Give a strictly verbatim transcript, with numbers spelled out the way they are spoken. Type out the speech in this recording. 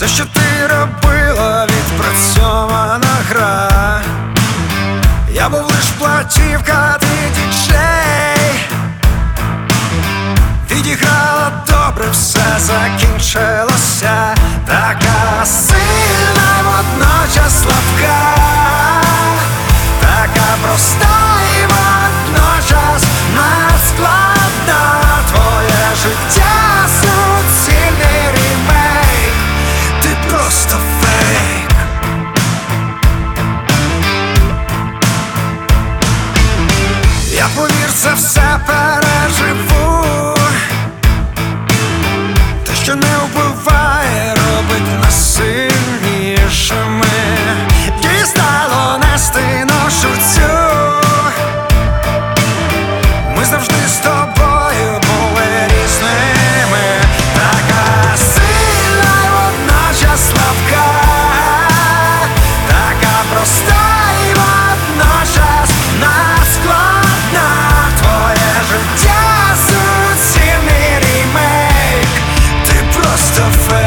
Все, що ти робила, відпрацьована гра. Я був лиш платівка, ти діджей. Відіграла добре, все закінчилося. Така сильна, водночас слабка, така проста і водночас надскладна. Твоє життя суцільний ремейк, ти просто фейк. Я, повір, це все переживу. Те, що не вбиває, робить нас сильнішими. Дістало нести ношу цю. Ми завжди з тобою були різними. Така сильна й водночас слабка, така проста і водночас надскладна. Твоє життя суцільний ремейк, ти просто фейк.